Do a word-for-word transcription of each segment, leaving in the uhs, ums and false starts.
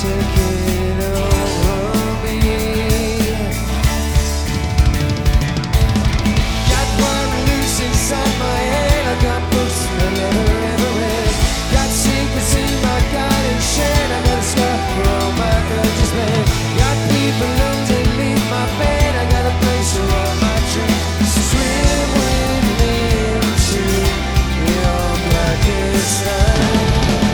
taking over me. Got one loose inside my head. I got books I never ever read. Got secrets in my garden shed. I got a scar for all my urges bled. Got people underneath my bed. I got a place for all my dreams. Swim with me into your blackest night.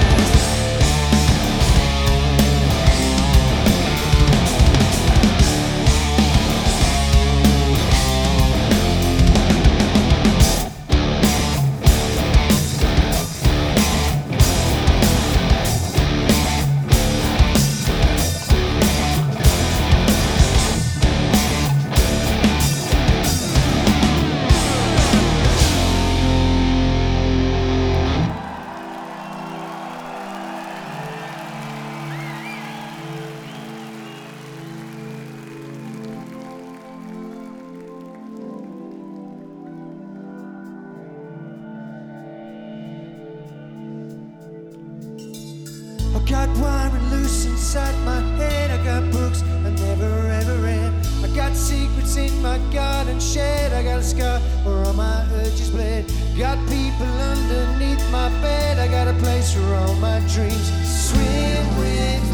I got wine loose inside my head. I got books I never ever read. I got secrets in my garden shed. I got a scar where all my urges bled. Got people underneath my bed. I got a place for all my dreams. Swim with